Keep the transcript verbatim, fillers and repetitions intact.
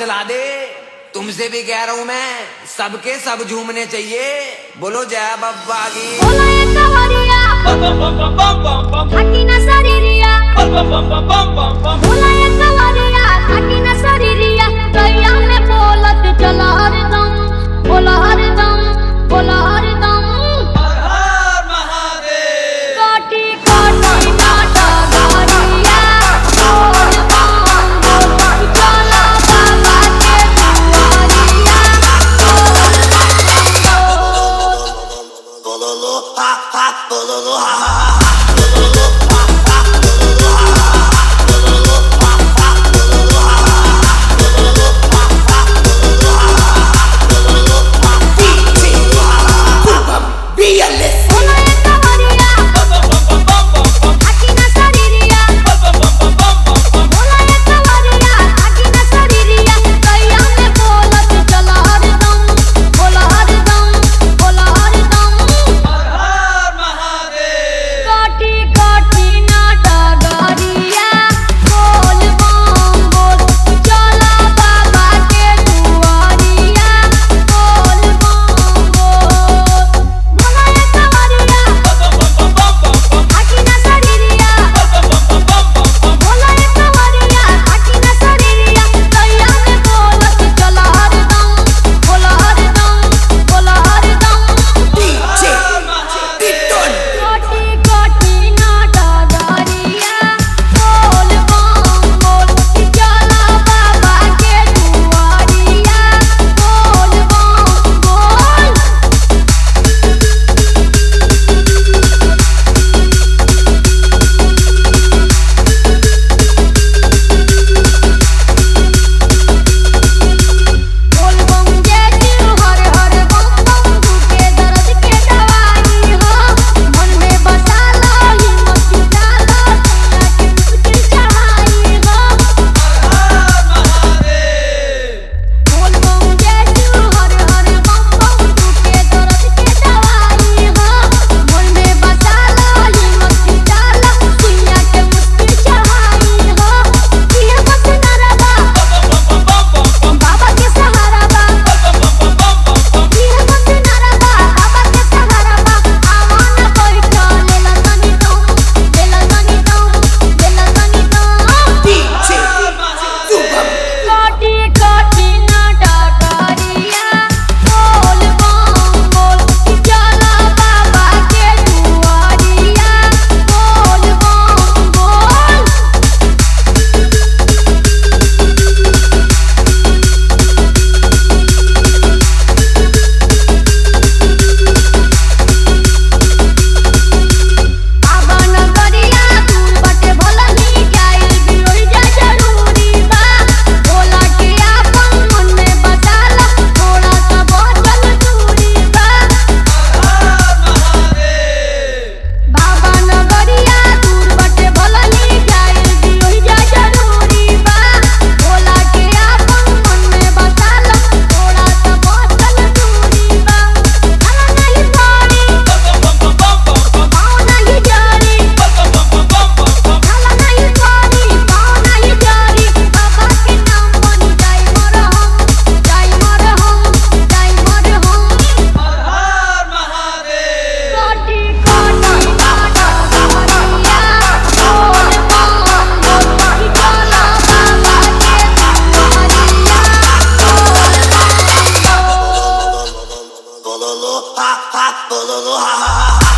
चला दे। तुमसे भी कह रहा हूँ मैं, सबके सब झूमने चाहिए। बोलो जय बब्बा की। बोला ये कवरिया खाकी ना शरीरिया, बोला ये कवरिया खाकी ना शरीरिया, गैया में बोलत चला हरदम, बोला हरदम, बोला हरदम। हर महादेव। काटी काटी नाटा गाड़िया, बोल बम बोल चला बाबा के दुआरिया, बोल बोलो हा हा, बोलो हा हा। Ha ha, ha ha.